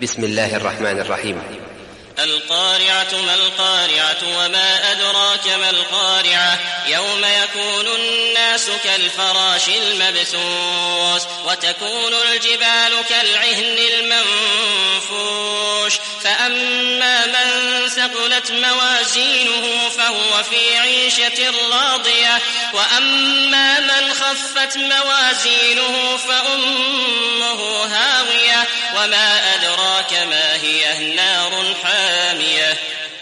بسم الله الرحمن الرحيم. القارعة ما القارعة وما أدراك ما القارعة يوم يكون الناس كالفراش المبثوث وتكون الجبال كالعهن المنفوش فأما من ثقلت موازينه فهو في عيشة راضية وأما من خفت موازينه فأمه هاوية وما أدراك